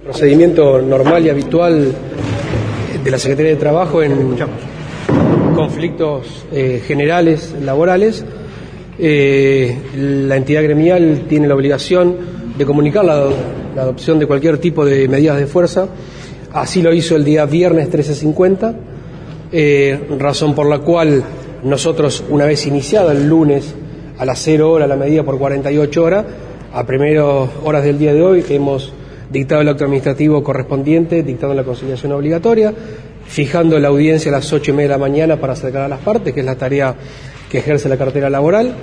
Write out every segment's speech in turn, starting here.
Procedimiento normal y habitual de la Secretaría de Trabajo en conflictos generales laborales. La entidad gremial tiene la obligación de comunicar la adopción de cualquier tipo de medidas de fuerza. Así lo hizo el día viernes 13:50, razón por la cual nosotros, una vez iniciada el lunes a las 0 horas la medida por 48 horas, a primeras horas del día de hoy hemos dictado el acto administrativo correspondiente, dictando la conciliación obligatoria, fijando la audiencia a las 8:30 de la mañana para acercar a las partes, que es la tarea que ejerce la cartera laboral,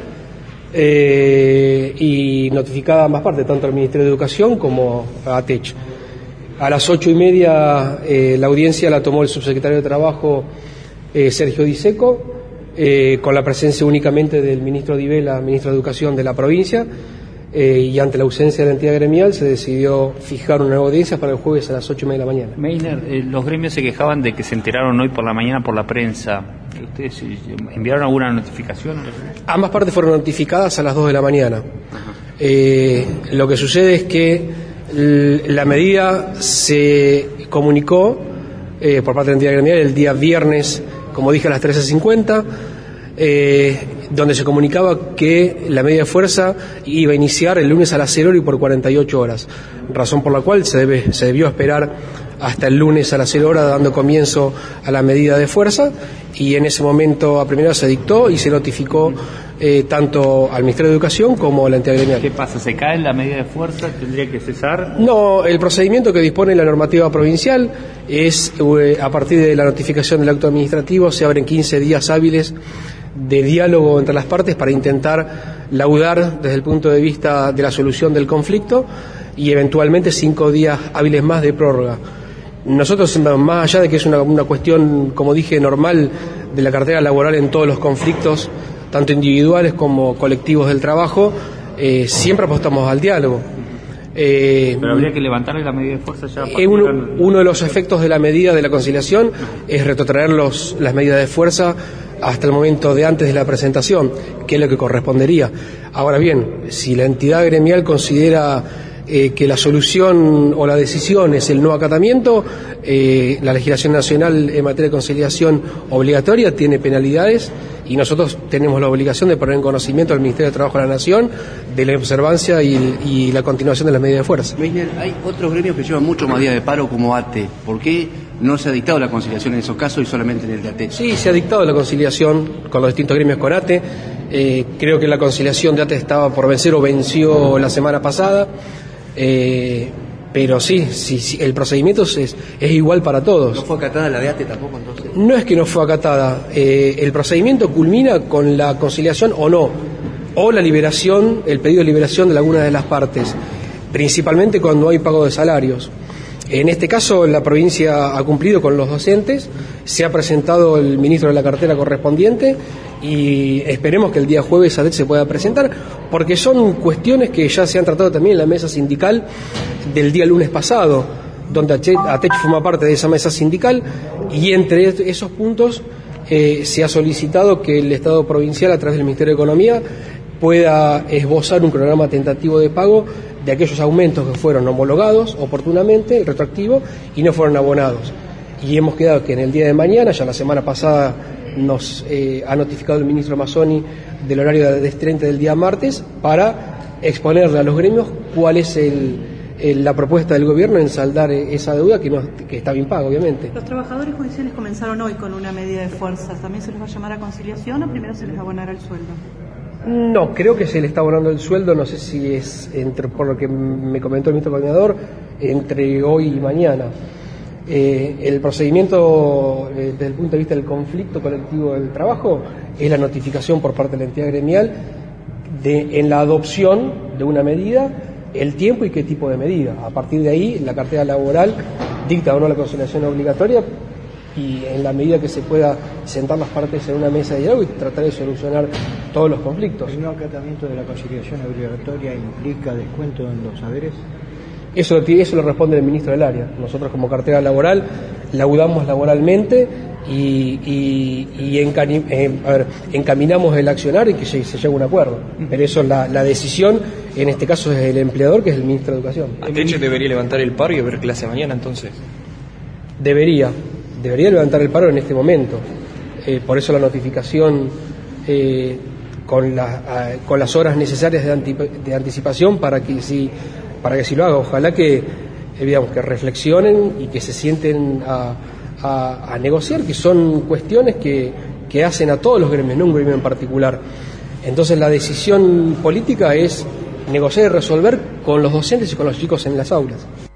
y notificada a ambas partes, tanto al Ministerio de Educación como a ATECH. A las 8:30 la audiencia la tomó el subsecretario de Trabajo, Sergio Di Secco, con la presencia únicamente del ministro Di Vela, ministro de Educación de la provincia, y ante la ausencia de la entidad gremial se decidió fijar una nueva audiencia para el jueves a las 8:30 de la mañana. Meiner, los gremios se quejaban de que se enteraron hoy por la mañana por la prensa. ¿Ustedes enviaron alguna notificación? Ambas partes fueron notificadas a las 2 de la mañana. Lo que sucede es que la medida se comunicó por parte de la entidad gremial el día viernes, como dije, a las 13:50, donde se comunicaba que la medida de fuerza iba a iniciar el lunes a las 0 y por 48 horas, razón por la cual se debió esperar hasta el lunes a las 0 horas dando comienzo a la medida de fuerza, y en ese momento a primera se dictó y se notificó tanto al Ministerio de Educación como a la entidad gremial. ¿Qué pasa? ¿Se cae la medida de fuerza? ¿Tendría que cesar? No, el procedimiento que dispone la normativa provincial es, a partir de la notificación del acto administrativo, se abren 15 días hábiles de diálogo entre las partes para intentar laudar desde el punto de vista de la solución del conflicto, y eventualmente 5 días hábiles más de prórroga. Nosotros, más allá de que es una cuestión, como dije, normal de la cartera laboral en todos los conflictos, tanto individuales como colectivos del trabajo, siempre apostamos al diálogo. Pero habría que levantarle la medida de fuerza ya. Uno de los efectos de la medida de la conciliación es retrotraer las medidas de fuerza hasta el momento de antes de la presentación, que es lo que correspondería. Ahora bien, si la entidad gremial considera que la solución o la decisión es el no acatamiento, la legislación nacional en materia de conciliación obligatoria tiene penalidades, y nosotros tenemos la obligación de poner en conocimiento al Ministerio de Trabajo de la Nación de la observancia y la continuación de las medidas de fuerza. Meiner, hay otros gremios que llevan mucho más días de paro, como ATE. ¿Por qué no se ha dictado la conciliación en esos casos y solamente en el de ATE? Sí, se ha dictado la conciliación con los distintos gremios con ATE. Creo que la conciliación de ATE estaba por vencer o venció la semana pasada. Pero sí, el procedimiento es igual para todos. ¿No fue acatada la de ATE tampoco entonces? No es que no fue acatada, el procedimiento culmina con la conciliación o no, o la liberación, el pedido de liberación de alguna de las partes, principalmente cuando hay pago de salarios. En este caso la provincia ha cumplido con los docentes, se ha presentado el ministro de la cartera correspondiente y esperemos que el día jueves ATECH se pueda presentar, porque son cuestiones que ya se han tratado también en la mesa sindical del día lunes pasado, donde ATECH forma parte de esa mesa sindical, y entre esos puntos se ha solicitado que el Estado provincial, a través del Ministerio de Economía, pueda esbozar un programa tentativo de pago de aquellos aumentos que fueron homologados oportunamente, el retroactivo, y no fueron abonados. Y hemos quedado que en el día de mañana, ya la semana pasada nos ha notificado el ministro Mazzoni del horario de 30 del día martes, para exponerle a los gremios cuál es la propuesta del gobierno en saldar esa deuda que está bien paga, obviamente. Los trabajadores judiciales comenzaron hoy con una medida de fuerza. ¿También se les va a llamar a conciliación o primero se les abonará el sueldo? No, creo que se le está abonando el sueldo, no sé si es, por lo que me comentó el ministro coordinador, entre hoy y mañana. El procedimiento desde el punto de vista del conflicto colectivo del trabajo es la notificación por parte de la entidad gremial en la adopción de una medida, el tiempo y qué tipo de medida. A partir de ahí, la cartera laboral dicta o no la conciliación obligatoria, y en la medida que se pueda sentar las partes en una mesa de diálogo y tratar de solucionar todos los conflictos. ¿El no acatamiento de la conciliación obligatoria implica descuento en los saberes? Eso lo responde el ministro del área. Nosotros, como cartera laboral, laudamos laboralmente encaminamos el accionar y que se llegue a un acuerdo. Pero eso, la decisión, en este caso es el empleador, que es el ministro de Educación. Ateche debería levantar el paro y haber clase mañana, entonces. Debería levantar el paro en este momento. Por eso la notificación con las horas necesarias de anticipación para que si lo haga. Ojalá que que reflexionen y que se sienten a negociar, que son cuestiones que hacen a todos los gremios, no un gremio en particular. Entonces la decisión política es negociar y resolver con los docentes y con los chicos en las aulas.